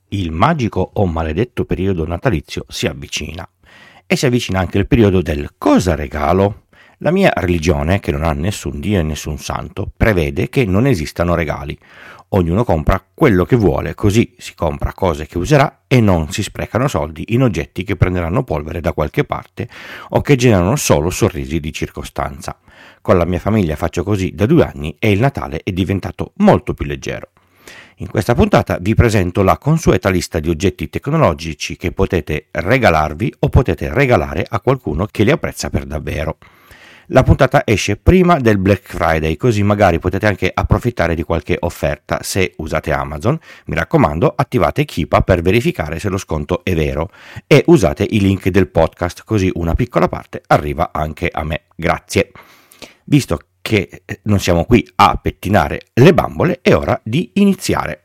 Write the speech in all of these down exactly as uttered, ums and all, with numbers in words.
Il magico o maledetto periodo natalizio si avvicina e si avvicina anche il periodo del cosa regalo. La mia religione, che non ha nessun dio e nessun santo, prevede che non esistano regali. Ognuno compra quello che vuole, così si compra cose che userà e non si sprecano soldi in oggetti che prenderanno polvere da qualche parte o che generano solo sorrisi di circostanza. Con la mia famiglia faccio così da due anni e il Natale è diventato molto più leggero. In questa puntata vi presento la consueta lista di oggetti tecnologici che potete regalarvi o potete regalare a qualcuno che li apprezza per davvero. La puntata esce prima del Black Friday, così magari potete anche approfittare di qualche offerta. Se usate Amazon, mi raccomando, attivate Keepa per verificare se lo sconto è vero e usate i link del podcast, così una piccola parte arriva anche a me. Grazie. Visto che non siamo qui a pettinare le bambole, è ora di iniziare.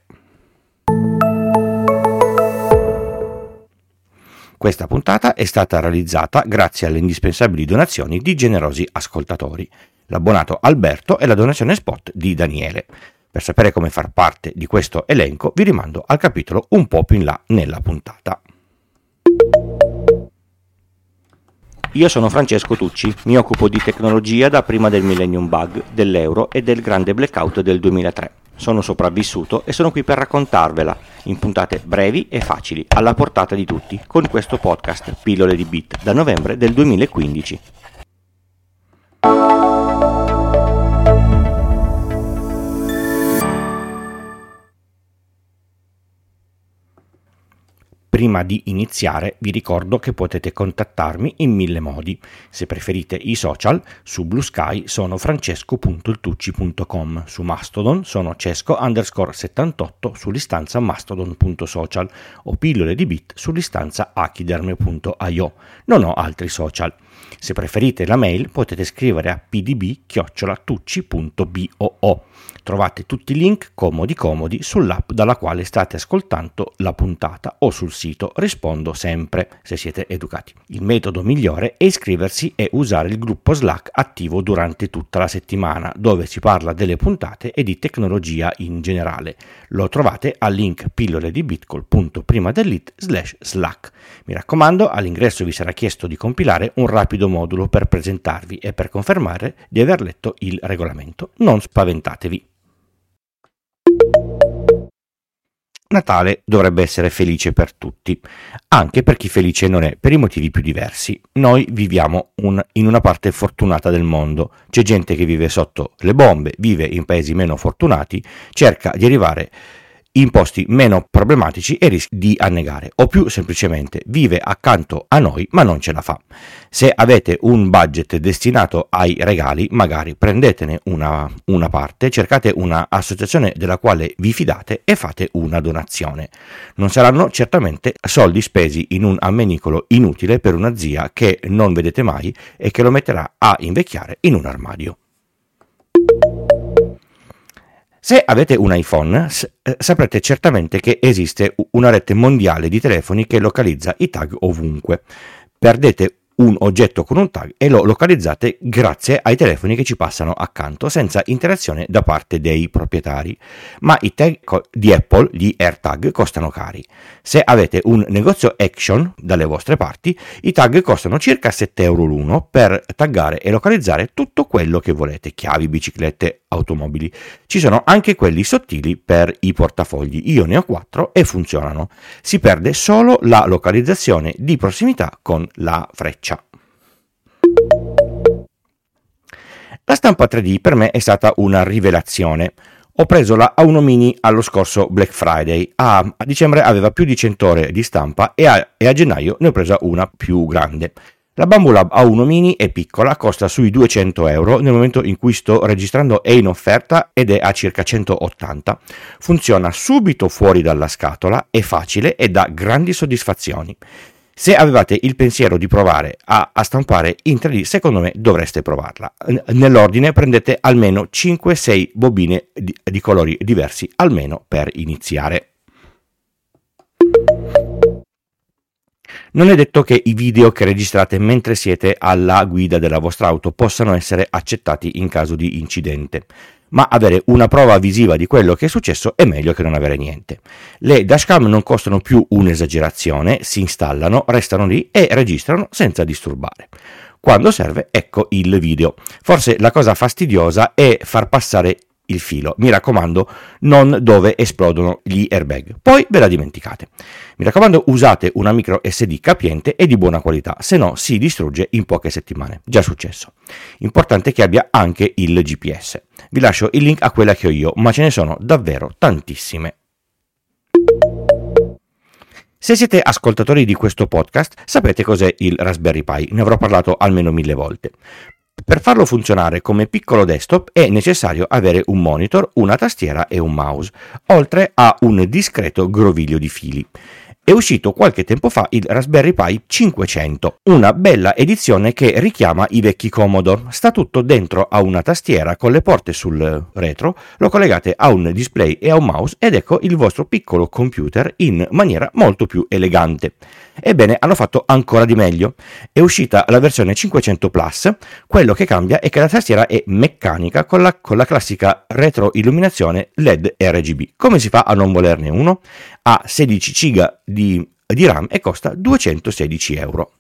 Questa puntata è stata realizzata grazie alle indispensabili donazioni di generosi ascoltatori, l'abbonato Alberto e la donazione spot di Daniele. Per sapere come far parte di questo elenco vi rimando al capitolo un po' più in là nella puntata. Io sono Francesco Tucci, mi occupo di tecnologia da prima del Millennium Bug, dell'euro e del grande blackout del duemilatré. Sono sopravvissuto e sono qui per raccontarvela, in puntate brevi e facili, alla portata di tutti, con questo podcast Pillole di Bit, da novembre del duemilaquindici. Prima di iniziare vi ricordo che potete contattarmi in mille modi. Se preferite i social, su Blue Sky sono francesco punto il tucci punto com, su Mastodon sono cesco underscore settantotto sull'istanza mastodon punto social o pillole di bit sull'istanza achiderme punto io. Non ho altri social. Se preferite la mail potete scrivere a p d b chiocciola tucci punto boo. Trovate tutti i link comodi comodi sull'app dalla quale state ascoltando la puntata o sul sito. Rispondo sempre se siete educati. Il metodo migliore è iscriversi e usare il gruppo Slack attivo durante tutta la settimana, dove si parla delle puntate e di tecnologia in generale. Lo trovate al link pillole di bitcol punto prima dell'it slash slack. Mi raccomando, all'ingresso vi sarà chiesto di compilare un rapido modulo per presentarvi e per confermare di aver letto il regolamento. Non spaventatevi. Natale dovrebbe essere felice per tutti, anche per chi felice non è, per i motivi più diversi. Noi viviamo un, in una parte fortunata del mondo, c'è gente che vive sotto le bombe, vive in paesi meno fortunati, cerca di arrivare in posti meno problematici e rischia di annegare, o più semplicemente vive accanto a noi ma non ce la fa. Se avete un budget destinato ai regali, magari prendetene una, una parte, cercate una associazione della quale vi fidate e fate una donazione. Non saranno certamente soldi spesi in un ammenicolo inutile per una zia che non vedete mai e che lo metterà a invecchiare in un armadio. Se avete un iPhone, saprete certamente che esiste una rete mondiale di telefoni che localizza i tag ovunque. Perdete un oggetto con un tag e lo localizzate grazie ai telefoni che ci passano accanto, senza interazione da parte dei proprietari. Ma i tag di Apple, gli AirTag, costano cari. Se avete un negozio Action dalle vostre parti, i tag costano circa sette euro l'uno per taggare e localizzare tutto quello che volete: chiavi, biciclette, automobili. Ci sono anche quelli sottili per i portafogli. Io ne ho quattro e funzionano. Si perde solo la localizzazione di prossimità con la freccia. La stampa tre D per me è stata una rivelazione. Ho preso la A uno Mini allo scorso Black Friday. A, a dicembre aveva più di cento ore di stampa e a, e a gennaio ne ho presa una più grande. La Bambolab A uno Mini è piccola, costa sui duecento euro, nel momento in cui sto registrando è in offerta ed è a circa centottanta. Funziona subito fuori dalla scatola, è facile e dà grandi soddisfazioni. Se avevate il pensiero di provare a, a stampare in tre D, secondo me dovreste provarla. Nell'ordine prendete almeno cinque sei bobine di, di colori diversi, almeno per iniziare. Non è detto che i video che registrate mentre siete alla guida della vostra auto possano essere accettati in caso di incidente, ma avere una prova visiva di quello che è successo è meglio che non avere niente. Le dashcam non costano più un'esagerazione, si installano, restano lì e registrano senza disturbare. Quando serve, ecco il video. Forse la cosa fastidiosa è far passare il filo, mi raccomando, non dove esplodono gli airbag, poi ve la dimenticate. Mi raccomando, usate una micro S D capiente e di buona qualità, se no si distrugge in poche settimane, già successo. Importante che abbia anche il G P S. Vi lascio il link a quella che ho io, ma ce ne sono davvero tantissime. Se siete ascoltatori di questo podcast, sapete cos'è il Raspberry Pi, ne avrò parlato almeno mille volte. Per farlo funzionare come piccolo desktop è necessario avere un monitor, una tastiera e un mouse, oltre a un discreto groviglio di fili. È uscito qualche tempo fa il Raspberry Pi cinquecento, una bella edizione che richiama i vecchi Commodore. Sta tutto dentro a una tastiera con le porte sul retro, lo collegate a un display e a un mouse ed ecco il vostro piccolo computer in maniera molto più elegante. Ebbene, hanno fatto ancora di meglio. È uscita la versione cinquecento Plus, quello che cambia è che la tastiera è meccanica con la, con la classica retroilluminazione L E D R G B. Come si fa a non volerne uno? Ha sedici giga di, di RAM e costa duecentosedici euro.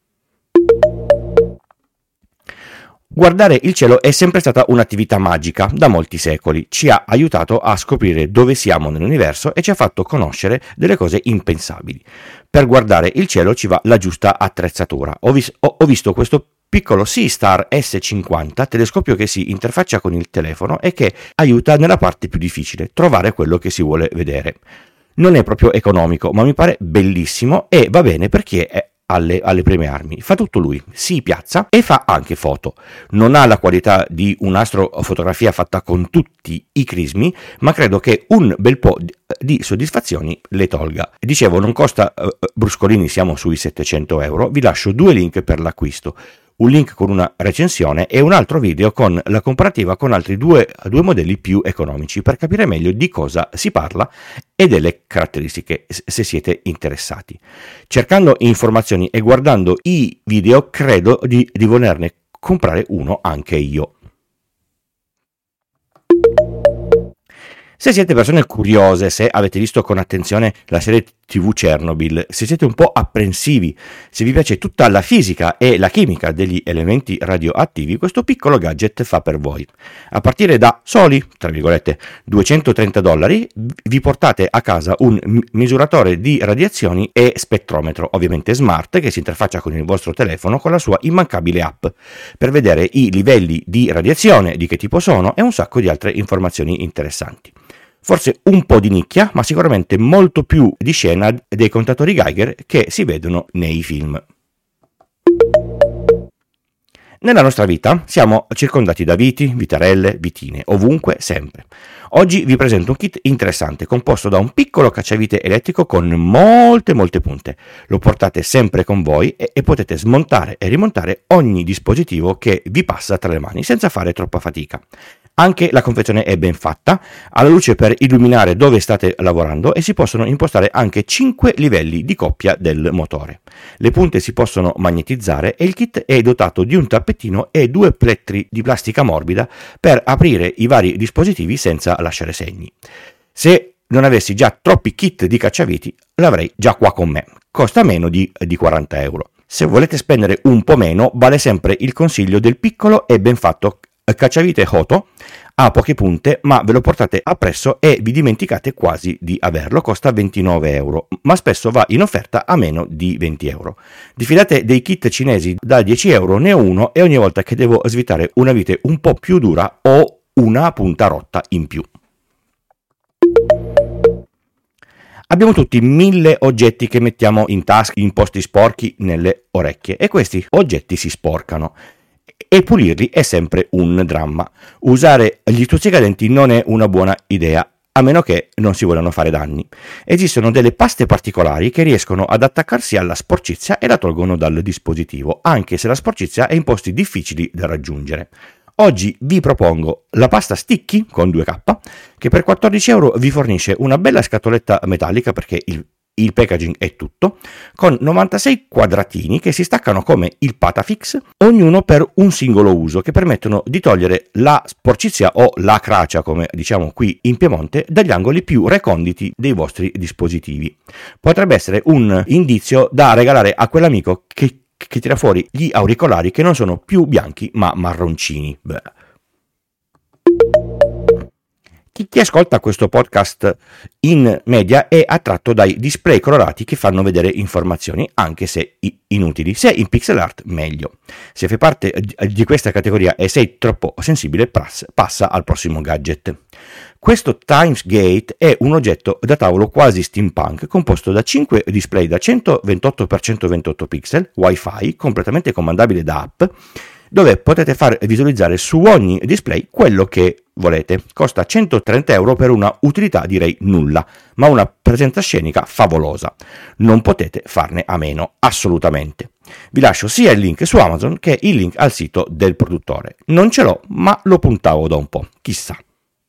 Guardare il cielo è sempre stata un'attività magica da molti secoli, ci ha aiutato a scoprire dove siamo nell'universo e ci ha fatto conoscere delle cose impensabili. Per guardare il cielo ci va la giusta attrezzatura. Ho, vis- ho, ho visto questo piccolo Seastar S cinquanta, telescopio che si interfaccia con il telefono e che aiuta nella parte più difficile, trovare quello che si vuole vedere. Non è proprio economico, ma mi pare bellissimo e va bene per chi è Alle, alle prime armi. Fa tutto lui, si piazza e fa anche foto. Non ha la qualità di un'astrofotografia fatta con tutti i crismi, ma credo che un bel po' di soddisfazioni le tolga. Dicevo, non costa uh, bruscolini, siamo sui settecento euro. Vi lascio due link per l'acquisto. Un link con una recensione e un altro video con la comparativa con altri due, due modelli più economici per capire meglio di cosa si parla e delle caratteristiche, se siete interessati. Cercando informazioni e guardando i video credo di, di volerne comprare uno anche io. Se siete persone curiose, se avete visto con attenzione la serie tivù Chernobyl, se siete un po' apprensivi, se vi piace tutta la fisica e la chimica degli elementi radioattivi, questo piccolo gadget fa per voi. A partire da soli, tra virgolette, duecentotrenta dollari, vi portate a casa un misuratore di radiazioni e spettrometro, ovviamente smart, che si interfaccia con il vostro telefono con la sua immancabile app, per vedere i livelli di radiazione, di che tipo sono e un sacco di altre informazioni interessanti. Forse un po' di nicchia, ma sicuramente molto più di scena dei contatori Geiger che si vedono nei film. Nella nostra vita siamo circondati da viti, vitarelle, vitine, ovunque, sempre. Oggi vi presento un kit interessante composto da un piccolo cacciavite elettrico con molte molte punte. Lo portate sempre con voi e, e potete smontare e rimontare ogni dispositivo che vi passa tra le mani senza fare troppa fatica. Anche la confezione è ben fatta, ha la luce per illuminare dove state lavorando e si possono impostare anche cinque livelli di coppia del motore. Le punte si possono magnetizzare e il kit è dotato di un tappettino e due plettri di plastica morbida per aprire i vari dispositivi senza lasciare segni. Se non avessi già troppi kit di cacciaviti, l'avrei già qua con me. Costa meno di, di quaranta euro. Se volete spendere un po' meno, vale sempre il consiglio del piccolo e ben fatto cacciavite Hoto. Ha poche punte, ma ve lo portate appresso e vi dimenticate quasi di averlo. Costa ventinove euro, ma spesso va in offerta a meno di venti euro. Diffidate dei kit cinesi da dieci euro, ne ho uno e ogni volta che devo svitare una vite un po' più dura ho una punta rotta in più. Abbiamo tutti mille oggetti che mettiamo in tasca, in posti sporchi, nelle orecchie, e questi oggetti si sporcano. E pulirli è sempre un dramma. Usare gli stuzzicadenti non è una buona idea, a meno che non si vogliano fare danni. Esistono delle paste particolari che riescono ad attaccarsi alla sporcizia e la tolgono dal dispositivo, anche se la sporcizia è in posti difficili da raggiungere. Oggi vi propongo la pasta Sticky con due K, che per quattordici euro vi fornisce una bella scatoletta metallica, perché il il packaging è tutto, con novantasei quadratini che si staccano come il Patafix, ognuno per un singolo uso, che permettono di togliere la sporcizia o la cracia, come diciamo qui in Piemonte, dagli angoli più reconditi dei vostri dispositivi. Potrebbe essere un indizio da regalare a quell'amico che, che tira fuori gli auricolari che non sono più bianchi ma marroncini. Beh. Chi ascolta questo podcast in media è attratto dai display colorati che fanno vedere informazioni, anche se inutili. Se in pixel art, meglio. Se fai parte di questa categoria e sei troppo sensibile, passa al prossimo gadget. Questo TimesGate è un oggetto da tavolo quasi steampunk, composto da cinque display da centoventotto per centoventotto pixel, Wi-Fi, completamente comandabile da app, dove potete far visualizzare su ogni display quello che volete. Costa centotrenta euro per una utilità direi nulla, ma una presenza scenica favolosa. Non potete farne a meno, assolutamente. Vi lascio sia il link su Amazon che il link al sito del produttore. Non ce l'ho, ma lo puntavo da un po', chissà.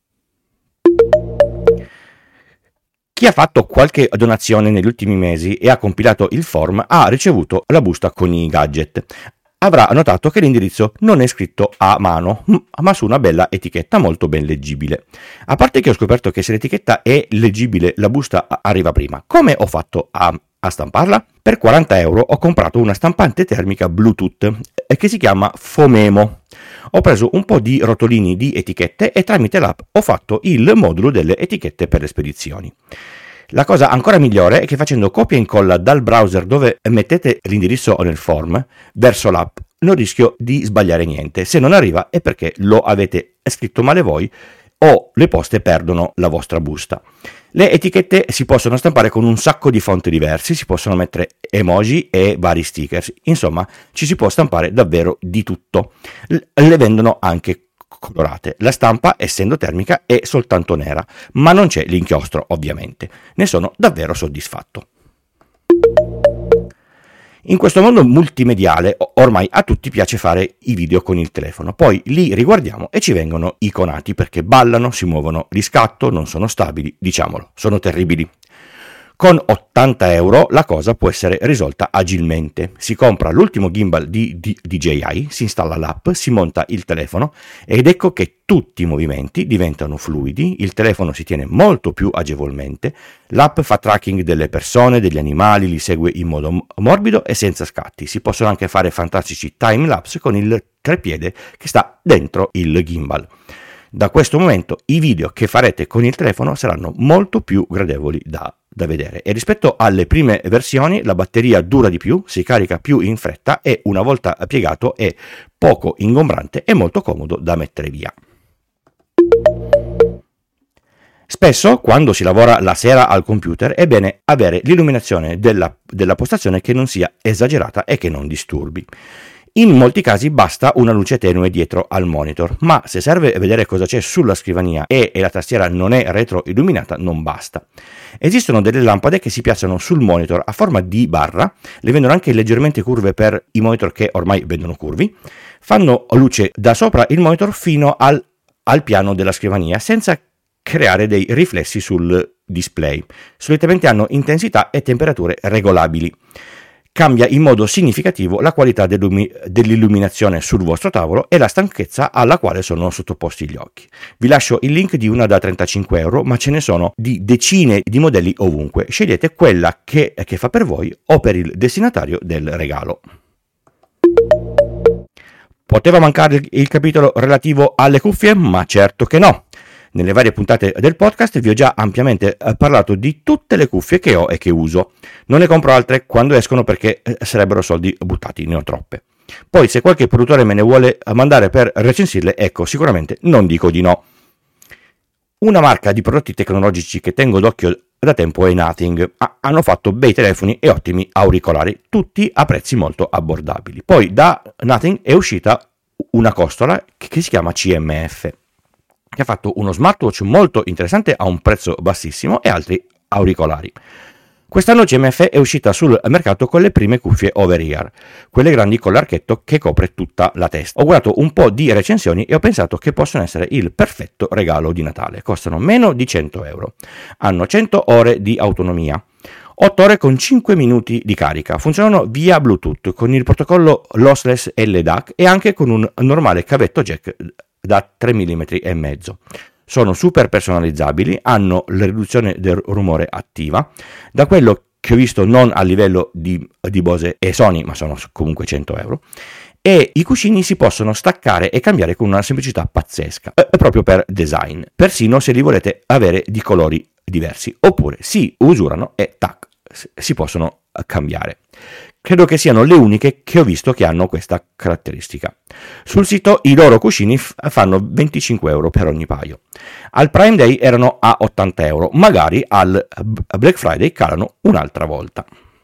Chi ha fatto qualche donazione negli ultimi mesi e ha compilato il form ha ricevuto la busta con i gadget. Avrà notato che l'indirizzo non è scritto a mano, ma su una bella etichetta molto ben leggibile. A parte che ho scoperto che se l'etichetta è leggibile, la busta arriva prima. Come ho fatto a, a stamparla? Per quaranta euro ho comprato una stampante termica Bluetooth che si chiama Fomemo. Ho preso un po' di rotolini di etichette e tramite l'app ho fatto il modulo delle etichette per le spedizioni. La cosa ancora migliore è che facendo copia e incolla dal browser dove mettete l'indirizzo nel form verso l'app non rischio di sbagliare niente. Se non arriva è perché lo avete scritto male voi o le poste perdono la vostra busta. Le etichette si possono stampare con un sacco di fonti diversi, si possono mettere emoji e vari stickers, insomma ci si può stampare davvero di tutto. Le vendono anche colorate. La stampa, essendo termica, è soltanto nera, ma non c'è l'inchiostro ovviamente. Ne sono davvero soddisfatto. In questo mondo multimediale ormai a tutti piace fare i video con il telefono, poi li riguardiamo e ci vengono iconati perché ballano, si muovono di scatto, non sono stabili, diciamolo, sono terribili. Con ottanta euro la cosa può essere risolta agilmente. Si compra l'ultimo gimbal di D J I, si installa l'app, si monta il telefono ed ecco che tutti i movimenti diventano fluidi, il telefono si tiene molto più agevolmente, l'app fa tracking delle persone, degli animali, li segue in modo morbido e senza scatti. Si possono anche fare fantastici timelapse con il treppiede che sta dentro il gimbal. Da questo momento i video che farete con il telefono saranno molto più gradevoli da, da vedere e rispetto alle prime versioni la batteria dura di più, si carica più in fretta e una volta piegato è poco ingombrante e molto comodo da mettere via. Spesso, quando si lavora la sera al computer, è bene avere l'illuminazione della, della postazione che non sia esagerata e che non disturbi. In molti casi basta una luce tenue dietro al monitor, ma se serve vedere cosa c'è sulla scrivania e, e la tastiera non è retroilluminata, non basta. Esistono delle lampade che si piazzano sul monitor a forma di barra, le vendono anche leggermente curve per i monitor che ormai vendono curvi, fanno luce da sopra il monitor fino al, al piano della scrivania, senza creare dei riflessi sul display. Solitamente hanno intensità e temperature regolabili. Cambia in modo significativo la qualità dell'illuminazione sul vostro tavolo e la stanchezza alla quale sono sottoposti gli occhi. Vi lascio il link di una da trentacinque euro, ma ce ne sono di decine di modelli ovunque. Scegliete quella che, che fa per voi o per il destinatario del regalo. Poteva mancare il capitolo relativo alle cuffie? Ma certo che no! Nelle varie puntate del podcast vi ho già ampiamente parlato di tutte le cuffie che ho e che uso. Non ne compro altre quando escono perché sarebbero soldi buttati, ne ho troppe. Poi se qualche produttore me ne vuole mandare per recensirle, ecco, sicuramente non dico di no. Una marca di prodotti tecnologici che tengo d'occhio da tempo è Nothing. Ah, hanno fatto bei telefoni e ottimi auricolari, tutti a prezzi molto abbordabili. Poi da Nothing è uscita una costola che si chiama C M F. Che ha fatto uno smartwatch molto interessante a un prezzo bassissimo e altri auricolari. Quest'anno C M F è uscita sul mercato con le prime cuffie over-ear, quelle grandi con l'archetto che copre tutta la testa. Ho guardato un po' di recensioni e ho pensato che possono essere il perfetto regalo di Natale. Costano meno di cento euro, hanno cento ore di autonomia, otto ore con cinque minuti di carica, funzionano via Bluetooth con il protocollo lossless L D A C e anche con un normale cavetto jack da tre virgola cinque millimetri. Sono super personalizzabili, hanno la riduzione del rumore attiva, da quello che ho visto non a livello di, di Bose e Sony, ma sono comunque cento euro, e i cuscini si possono staccare e cambiare con una semplicità pazzesca, eh, proprio per design, persino se li volete avere di colori diversi, oppure si usurano e tac, si possono cambiare. Credo che siano le uniche che ho visto che hanno questa caratteristica. Sul sito i loro cuscini f- fanno venticinque euro per ogni paio. Al Prime Day erano a ottanta euro, magari al Black Friday calano un'altra volta.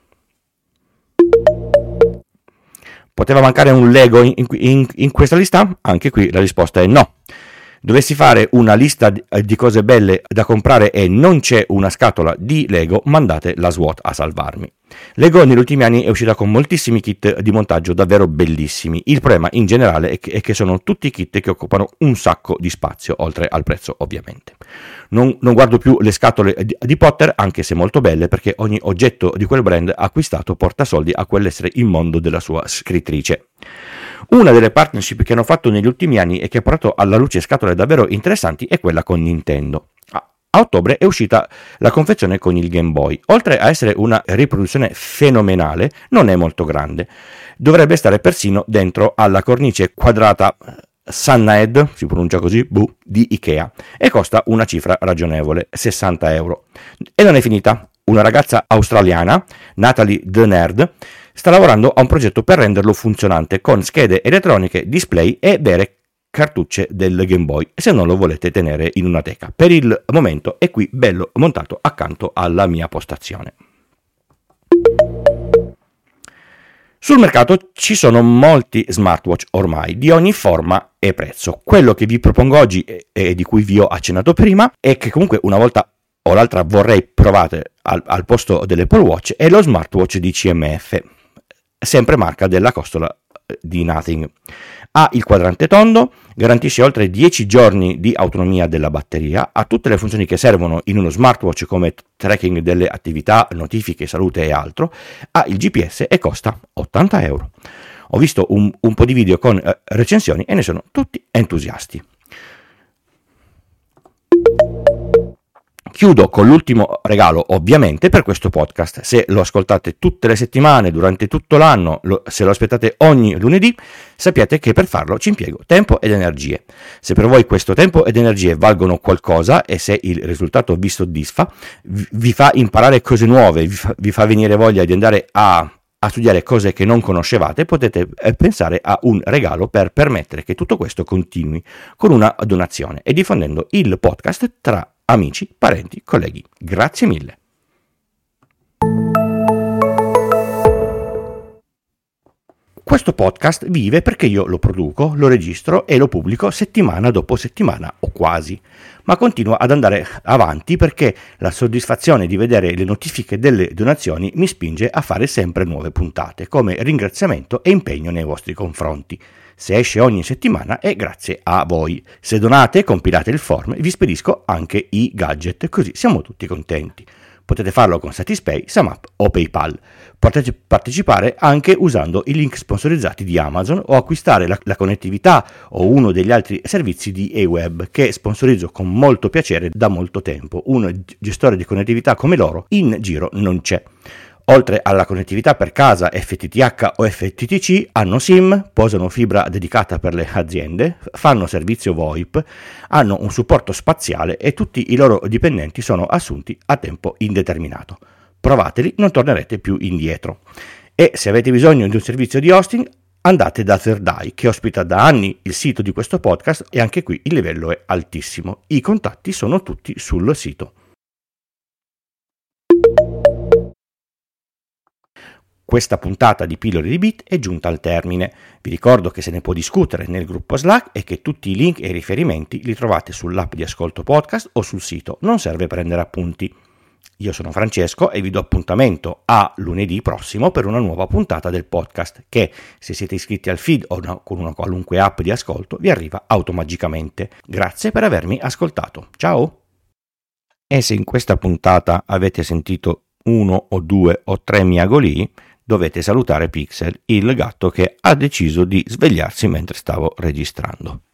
Poteva mancare un Lego in, in, in questa lista? Anche qui la risposta è no. Dovessi fare una lista di cose belle da comprare e non c'è una scatola di Lego, mandate la SWAT a salvarmi. Lego negli ultimi anni è uscita con moltissimi kit di montaggio davvero bellissimi. Il problema in generale è che, è che sono tutti kit che occupano un sacco di spazio, oltre al prezzo ovviamente. Non, non guardo più le scatole di, di Potter, anche se molto belle, perché ogni oggetto di quel brand acquistato porta soldi a quell'essere immondo della sua scrittrice. Una delle partnership che hanno fatto negli ultimi anni e che ha portato alla luce scatole davvero interessanti è quella con Nintendo. A ottobre è uscita la confezione con il Game Boy. Oltre a essere una riproduzione fenomenale, non è molto grande. Dovrebbe stare persino dentro alla cornice quadrata Sunhead, si pronuncia così, buh, di Ikea, e costa una cifra ragionevole, sessanta euro. E non è finita. Una ragazza australiana, Natalie The Nerd, sta lavorando a un progetto per renderlo funzionante con schede elettroniche, display e vere cartucce del Game Boy, se non lo volete tenere in una teca. Per il momento è qui bello montato accanto alla mia postazione. Sul mercato ci sono molti smartwatch ormai, di ogni forma e prezzo. Quello che vi propongo oggi e, e di cui vi ho accennato prima è che comunque una volta o l'altra vorrei provare al, al posto dell'Apple Watch è lo smartwatch di C M F, sempre marca della costola di Nothing. Ha il quadrante tondo, garantisce oltre dieci giorni di autonomia della batteria, ha tutte le funzioni che servono in uno smartwatch come tracking delle attività, notifiche, salute e altro, ha il G P S e costa ottanta euro. Ho visto un, un po' di video con eh, recensioni e ne sono tutti entusiasti. Chiudo con l'ultimo regalo, ovviamente, per questo podcast. Se lo ascoltate tutte le settimane, durante tutto l'anno, lo, se lo aspettate ogni lunedì, sappiate che per farlo ci impiego tempo ed energie. Se per voi questo tempo ed energie valgono qualcosa e se il risultato vi soddisfa, vi fa imparare cose nuove, vi fa, vi fa venire voglia di andare a... a studiare cose che non conoscevate, potete pensare a un regalo per permettere che tutto questo continui con una donazione e diffondendo il podcast tra amici, parenti, colleghi. Grazie mille. Questo podcast vive perché io lo produco, lo registro e lo pubblico settimana dopo settimana o quasi, ma continuo ad andare avanti perché la soddisfazione di vedere le notifiche delle donazioni mi spinge a fare sempre nuove puntate come ringraziamento e impegno nei vostri confronti. Se esce ogni settimana è grazie a voi. Se donate, compilate il form, vi spedisco anche i gadget, così siamo tutti contenti. Potete farlo con Satispay, SumUp o PayPal. Potete partecipare anche usando i link sponsorizzati di Amazon o acquistare la, la connettività o uno degli altri servizi di eWeb che sponsorizzo con molto piacere da molto tempo. Un gestore di connettività come loro in giro non c'è. Oltre alla connettività per casa F T T H o F T T C, hanno SIM, posano fibra dedicata per le aziende, fanno servizio VoIP, hanno un supporto spaziale e tutti i loro dipendenti sono assunti a tempo indeterminato. Provateli, non tornerete più indietro. E se avete bisogno di un servizio di hosting, andate da Third Eye, che ospita da anni il sito di questo podcast e anche qui il livello è altissimo. I contatti sono tutti sul sito. Questa puntata di Pillole di Bit è giunta al termine. Vi ricordo che se ne può discutere nel gruppo Slack e che tutti i link e i riferimenti li trovate sull'app di Ascolto Podcast o sul sito. Non serve prendere appunti. Io sono Francesco e vi do appuntamento a lunedì prossimo per una nuova puntata del podcast che, se siete iscritti al feed o una, con una qualunque app di ascolto, vi arriva automagicamente. Grazie per avermi ascoltato. Ciao! E se in questa puntata avete sentito uno o due o tre miagolii, dovete salutare Pixel, il gatto che ha deciso di svegliarsi mentre stavo registrando.